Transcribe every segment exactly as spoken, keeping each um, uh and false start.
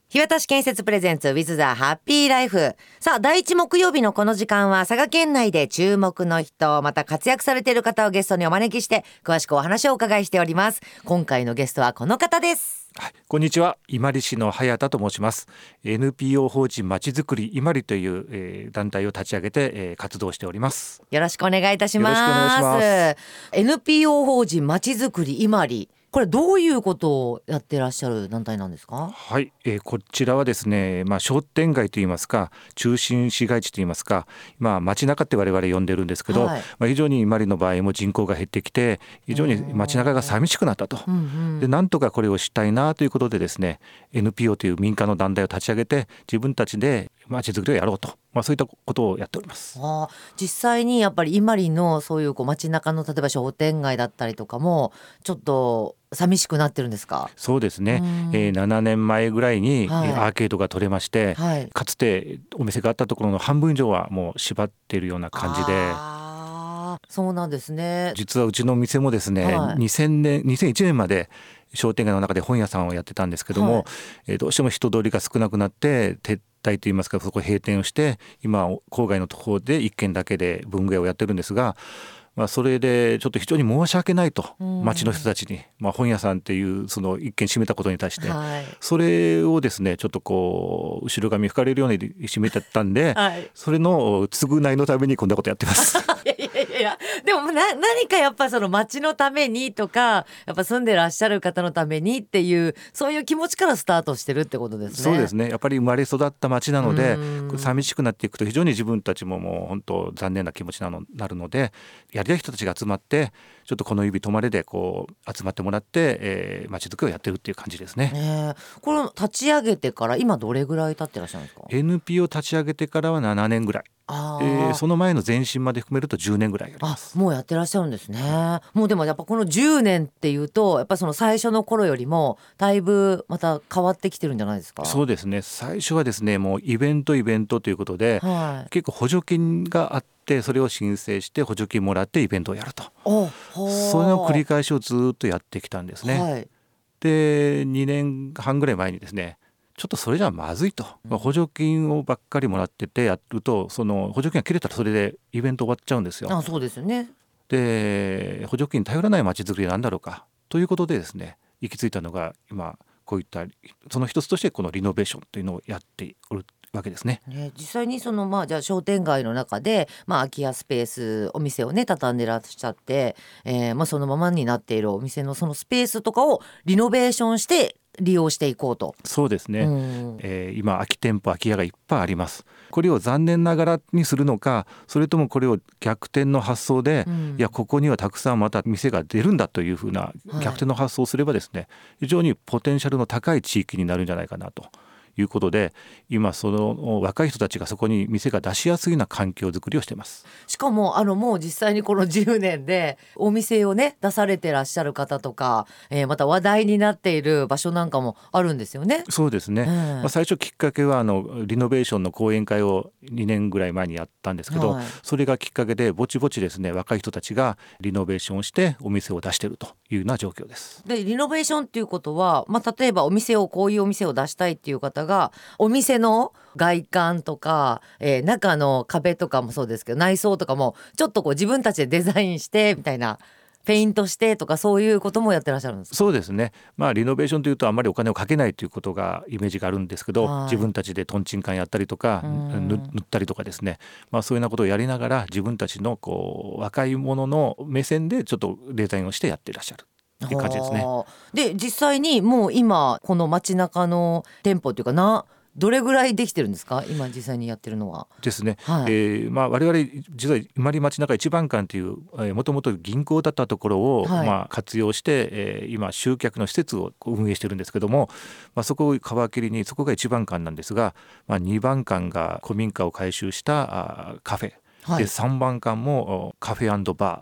日渡建設プレゼンツ with the Happy Life。 さあ、第一木曜日のこの時間は佐賀県内で注目の人、また活躍されている方をゲストにお招きして詳しくお話をお伺いしております。今回のゲストはこの方です。 はい、こんにちは。伊万里市の早田と申します。 エヌピーオー 法人まちづくり伊万里という、えー、団体を立ち上げて、えー、活動しております。 よろしくお願いいたします。 よろしくお願いします。 エヌピーオー 法人まちづくり伊万里、これどういうことをやってらっしゃる団体なんですか？ はい、えー、こちらはですね、まあ、商店街といいますか中心市街地といいますか、まあ、街中って我々呼んでるんですけど、はい、まあ、非常に伊万里の場合も人口が減ってきて非常に街中が寂しくなったと、うんうん、でなんとかこれをしたいなということでですね エヌピーオー という民間の団体を立ち上げて自分たちで街づくりをやろうと、まあ、そういったことをやっております。 あ、実際にやっぱり伊万里のそういうこう街中の例えば商店街だったりとかもちょっと寂しくなってるんですか？ そうですね、えー、ななねんまえぐらいに、はい、アーケードが取れまして、はい、かつてお店があったところの半分以上はもう縛っているような感じで。 あ、そうなんですね。 実はうちの店もですね、はい、にせんねんにせんいちねんまで商店街の中で本屋さんをやってたんですけども、はい、えー、どうしても人通りが少なくなって撤退といいますかそこ閉店をして今郊外のところでいっけんだけで文具屋をやってるんですが、まあ、それでちょっと非常に申し訳ないと町の人たちに、まあ、本屋さんっていうその一軒閉めたことに対して、はい、それをですねちょっとこう後ろ髪吹かれるように閉めてたんで、はい、それの償いのためにこんなことやってますいやいやいや、でもな何かやっぱその町のためにとかやっぱ住んでらっしゃる方のためにっていうそういう気持ちからスタートしてるってことですね。 そうですね、やっぱり生まれ育った町なので寂しくなっていくと非常に自分たちももう本当残念な気持ちになるので、やりたい人たちが集まってちょっとこの指止まれでこう集まってもらって、えー、街づくりをやってるっていう感じですね。 ね、これ立ち上げてから今どれぐらい経ってらっしゃるんですか？ エヌピーオー 立ち上げてからはななねんぐらい、あ、えー、その前の前身まで含めるとじゅうねんぐらいやります。 あ、もうやってらっしゃるんですね。もうでもやっぱこのじゅうねんっていうとやっぱその最初の頃よりもだいぶまた変わってきてるんじゃないですか？ そうですね、最初はですねもうイベントイベントということで、はい、結構補助金があってそれを申請して補助金もらってイベントをやると、それの繰り返しをずっとやってきたんですね、はい、でにねんはんぐらい前にですねちょっとそれじゃまずいと、まあ、補助金をばっかりもらっててやるとその補助金が切れたらそれでイベント終わっちゃうんですよ。 あ、そうですよね。 で補助金に頼らない街づくりなんだろうかということでですね行き着いたのが今こういったその一つとしてこのリノベーションというのをやっておるわけですね。 ね、実際にそのまあじゃあ商店街の中で、まあ、空き家スペースお店をね畳んでらっしゃって、えーまあ、そのままになっているお店のそのスペースとかをリノベーションして利用していこうと。 そうですね、うん、えー、今空き店舗空き家がいっぱいあります。これを残念ながらにするのかそれともこれを逆転の発想で、うん、いやここにはたくさんまた店が出るんだというふうな逆転の発想をすればですね、はい、非常にポテンシャルの高い地域になるんじゃないかなということで今その若い人たちがそこに店が出しやすいような環境づくりをしています。 しかもあのもう実際にこのじゅうねんでお店をね出されてらっしゃる方とか、えー、また話題になっている場所なんかもあるんですよね。 そうですね、うん、まあ、最初きっかけはあのリノベーションの講演会をにねんぐらい前にやったんですけど、はい、それがきっかけでぼちぼちですね若い人たちがリノベーションをしてお店を出しているというような状況です。 でリノベーションっていうことは、まあ、例えばお店をこういうお店を出したいっていう方がお店の外観とか、えー、中の壁とかもそうですけど内装とかもちょっとこう自分たちでデザインしてみたいなペイントしてとかそういうこともやってらっしゃるんですか？ そうですね、まあ、リノベーションというとあまりお金をかけないということがイメージがあるんですけど、はい、自分たちでトンチンカンやったりとか塗ったりとかですね、まあ、そういうようなことをやりながら自分たちのこう若い者の目線でちょっとデザインをしてやっていらっしゃるっていう感じですね。 で実際にもう今この街中の店舗っていうかなどれぐらいできてるんですか今実際にやってるのは。 ですね、はい、えーまあ、我々実は伊万里町中一番館というもともと銀行だったところを、はい、まあ、活用して、えー、今集客の施設を運営してるんですけども、まあ、そこを皮切りにそこが一番館なんですが、まあ、二番館が古民家を改修したあカフェ、はい、でさんばん館もカフェ&バー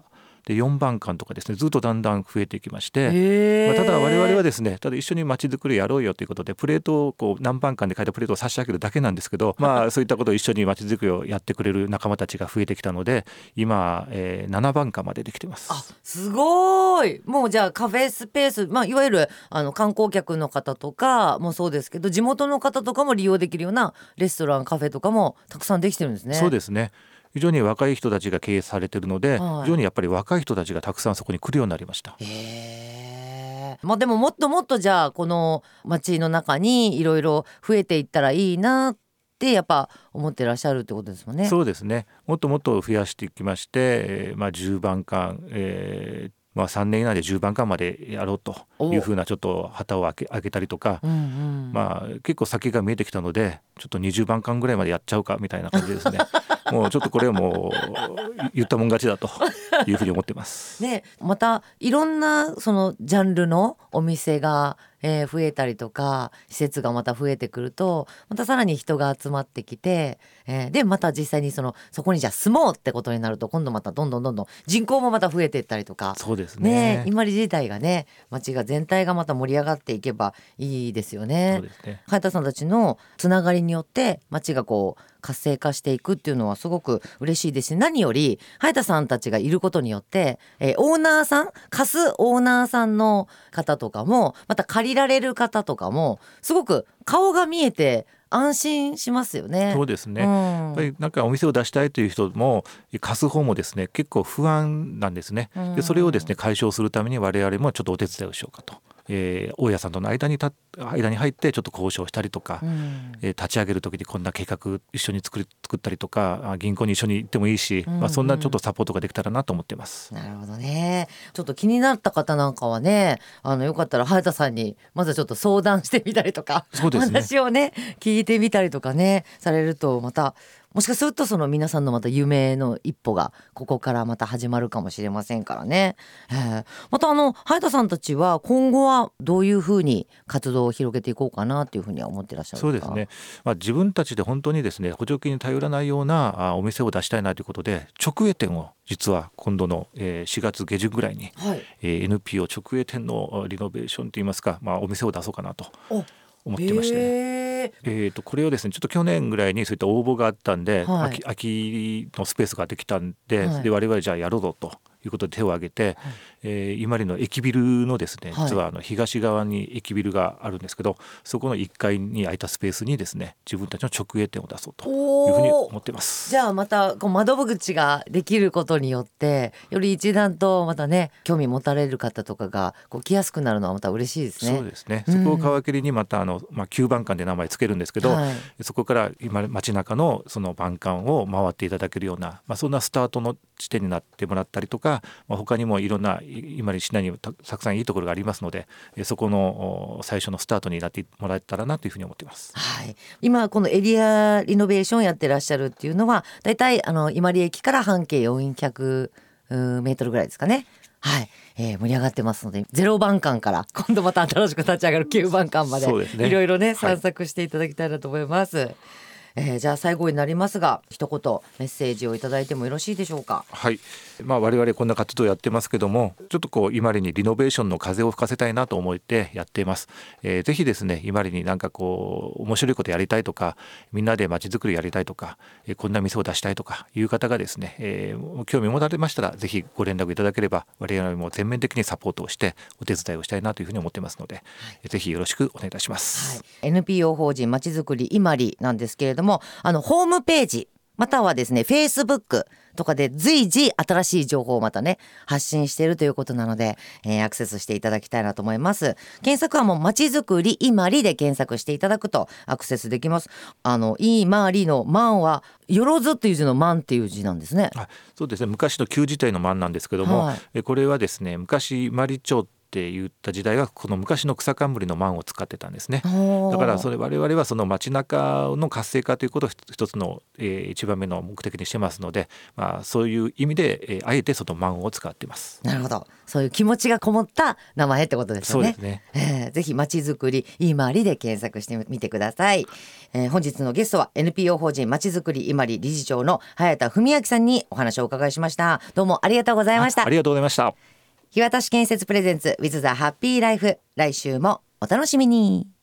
でよんばんかんとかですねずっとだんだん増えていきまして、まあ、ただ我々はですねただ一緒に街づくりやろうよということでプレートをこう何番間で書いたプレートを差し上げるだけなんですけど、まあそういったことを一緒に街づくりをやってくれる仲間たちが増えてきたので今、えー、ななばんかんまでできてます。 あ、すごい。もうじゃあカフェスペース、まあ、いわゆるあの観光客の方とかもそうですけど地元の方とかも利用できるようなレストランカフェとかもたくさんできてるんですね。 そうですね、非常に若い人たちが経営されているので、 はい、 非常にやっぱり若い人たちがたくさんそこに来るようになりました。 へー、まあ、でももっともっとじゃあこの街の中にいろいろ増えていったらいいなってやっぱ思ってらっしゃるってことですもんね。 そうですね、もっともっと増やしていきまして、えーまあ、じゅうばんかん、えーまあ、さんねん以内でじゅうばんかんまでやろうというふうなちょっと旗を開け、開けたりとか、 うんうん、 まあ、結構先が見えてきたのでちょっとにじゅうばんかんぐらいまでやっちゃうかみたいな感じですねもうちょっとこれはもう言ったもん勝ちだというふうに思ってますでまたいろんなそのジャンルのお店が、えー増えたりとか施設がまた増えてくるとまたさらに人が集まってきて、えーでまた実際にそのそこにじゃあ住もうってことになると今度またどんどんどんどん人口もまた増えていったりとか、 そうですねね、今里自体がね街が全体がまた盛り上がっていけばいいですよね。 そうですね、 早田さんたちのつながりによって街がこう活性化していくっていうのはすごく嬉しいですし、何より早田さんたちがいることによって、えーオーナーさん貸すオーナーさんの方とかもまた借りられる方とかもすごく顔が見えて安心しますよね。 そうですね、 うん、 やっぱりなんかお店を出したいという人も貸す方もですね結構不安なんですね。でそれをですね解消するために我々もちょっとお手伝いをしようかと、えー、大家さんとの間にた間に入ってちょっと交渉したりとか、 うんえー立ち上げる時にこんな計画一緒に作り作ったりとかあ銀行に一緒に行ってもいいし、 うんうんまあ、そんなちょっとサポートができたらなと思ってます。 なるほどね。ちょっと気になった方なんかはねあのよかったら早田さんにまずはちょっと相談してみたりとか、 そうですね、 話をね聞いてみたりとかねされるとまたもしかするとその皆さんのまた夢の一歩がここからまた始まるかもしれませんからね。えーまたあの早田さんたちは今後はどういうふうに活動を広げていこうかなっていうふうには思ってらっしゃるんですか。 そうですね、まあ、自分たちで本当にですね補助金に頼らないようなあお店を出したいなということで直営店を実は今度の、えーしがつ下旬ぐらいに、 はい、 えー エヌピーオー 直営店のリノベーションといいますか、まあ、お店を出そうかなとお思ってまして、 へーえーとこれをですねちょっと去年ぐらいにそういった応募があったんで、 はい空き空きのスペースができたんで、 はいで我々じゃあやろうぞということで手を挙げて、 はいえー今里の駅ビルのですね、 はい実はあの東側に駅ビルがあるんですけどそこのいっかいに空いたスペースにですね自分たちの直営店を出そうというふうに思っています。 じゃあまたこう窓口ができることによってより一段とまたね興味持たれる方とかがこう来やすくなるのはまた嬉しいですね。 そうですね、 うんそこを皮切りにまたあの、まあ、きゅうばんかんで名前つけるんですけど、 はいそこから今街中のその番館を回っていただけるような、まあ、そんなスタートの地点になってもらったりとか、まあ、他にもいろんない今里市内にたたくさんいいところがありますのでえそこのお最初のスタートになってもらえたらなというふうに思っています。 はい、今このエリアリノベーションやってらっしゃるっていうのはだいたいあの今里駅から半径よんひゃくメートルぐらいですかね。はい、えー盛り上がってますのでゼロばんかんから今度また新しく立ち上がるきゅうばんかんまでそうですねいろいろねはい散策していただきたいなと思います。えーじゃあ最後になりますが一言メッセージをいただいてもよろしいでしょうか。 はい、まあ、我々こんな活動をやってますけどもちょっとこう今里にリノベーションの風を吹かせたいなと思ってやっています。えー、ぜひですね今里になんかこう面白いことやりたいとかみんなで街づくりやりたいとか、えーこんな店を出したいとかいう方がですね、えー興味を持たれましたらぜひご連絡いただければ我々も全面的にサポートをしてお手伝いをしたいなというふうに思ってますので、えーぜひよろしくお願いいたします。 はい、エヌピーオー 法人まちづくり今里なんですけれどもあのホームページまたはですね Facebook とかで随時新しい情報をまたね発信しているということなので、えーアクセスしていただきたいなと思います。検索はもうまちづくり今里で検索していただくとアクセスできます。あの今里の万はよろずっていう字の万っていう字なんですね。 あそうですね昔の旧字体の万なんですけども、 はいえこれはですね昔今里町っって言った時代はこの昔の草冠の万を使ってたんですね。 おーだからそれ我々はその街中の活性化ということを一つの、えー、一番目の目的にしてますので、まあ、そういう意味で、えー、あえてその万を使っています。 なるほど、そういう気持ちがこもった名前ってことですよね。 そうですね、 えー、ぜひまちづくりいまりで検索してみてください。えー、本日のゲストは エヌピーオー 法人まちづくりいまり理事長の早田文明さんにお話をお伺いしました。どうもありがとうございました。 ありがとうございました。 日渡建設プレゼンツ with the happy life、 来週もお楽しみに。